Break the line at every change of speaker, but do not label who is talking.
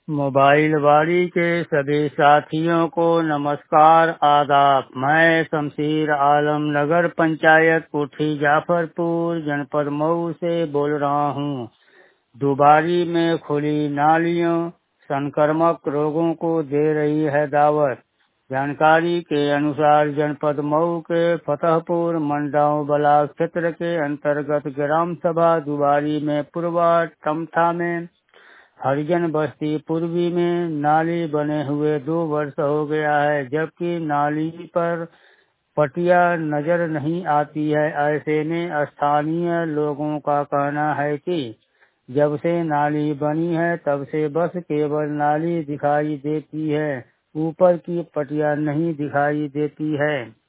Mobile वाड़ी के सभी साथियों को नमस्कार आदाब। मैं शमशीर आलम नगर पंचायत कोठी जाफरपुर जनपद मऊ से बोल रहा हूँ। दुबारी में खुली नालियों संक्रामक रोगों को दे रही है दावत। जानकारी के अनुसार जनपद मऊ के फतेहपुर मंडाव ब्लॉक क्षेत्र के अंतर्गत ग्राम सभा दुबारी में पूर्वा टमथा में हरिजन बस्ती पूर्वी में नाली बने हुए 2 वर्ष हो गया है, जबकि नाली पर पटिया नजर नहीं आती है। ऐसे में स्थानीय लोगों का कहना है कि जब से नाली बनी है तब से बस केवल नाली दिखाई देती है, ऊपर की पटिया नहीं दिखाई देती है।